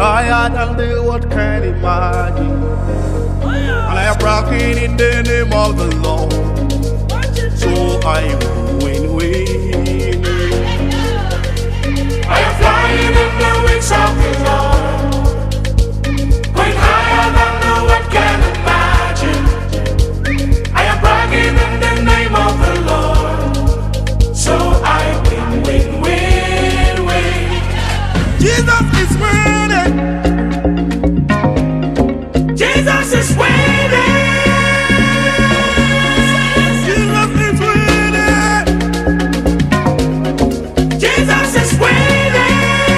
higher than the world can imagine. And I am rocking in the name of the Lord. So I will win. I am flying in the wings of the Lord, going higher than the world can imagine. I am bragging in the name of the Lord, so I win, win, win, win. Jesus is winning. Jesus is winning. Jesus is winning.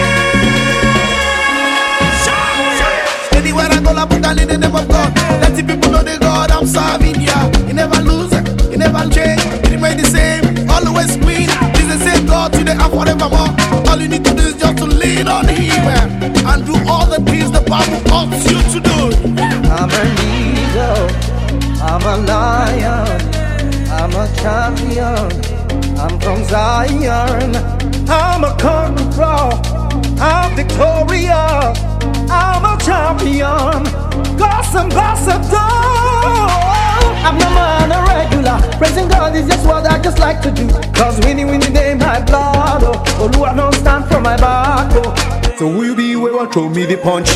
Anywhere I go, I put down in the name of God. Let the people know the God I'm serving, yeah. He never lose, he never change, he remain the same, always win. He's the same God today and forevermore. All you need to do is just to lean on Him and do all the things the Bible calls you to do. I'm an eagle, I'm a lion, I'm a champion, I'm from Zion. I'm a conqueror, I'm victorious, I'm a champion, God's ambassador. I'm not man a regular, praising God is just what I just like to do. Cause winning in my blood, oh Lord don't stand for my back, oh. So will be where I throw me the punch.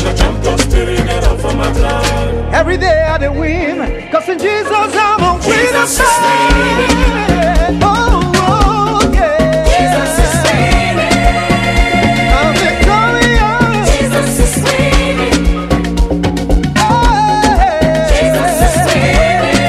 Every day I dey win, cause in Jesus I'm a winner. Oh, oh, yeah. Jesus is winning. I'm victorious. Jesus is winning. Hey. Jesus is winning.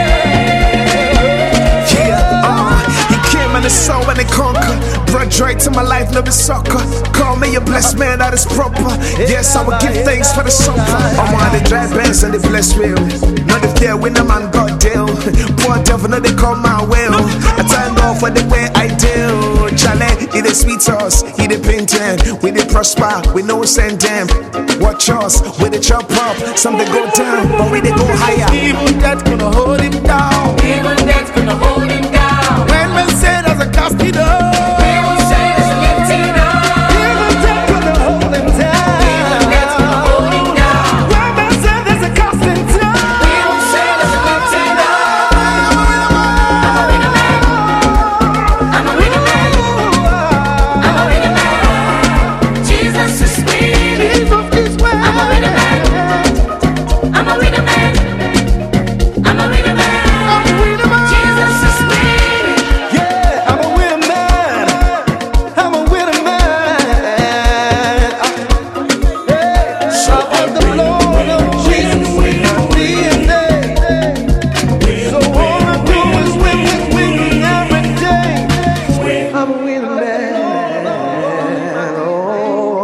Yeah, He came and He saw and He conquer. Brought joy to my life, no be soccer. Call me a blessed man, that is proper. Yes, I will give thanks for the supper. I'm on the dry bands and the blessed will. Not if they're winner, man, God deal. Poor devil, no, they come my will. I thank God for the way I deal. Chale, He the sweet sauce, He the painting. We the prosper, we know send them. Watch us, we the chop up. Some they go down, but we they go higher. Even death gonna hold him down. Even death's gonna hold him down. When men say there's a casket down.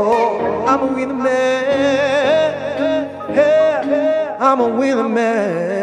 I'm a winner man.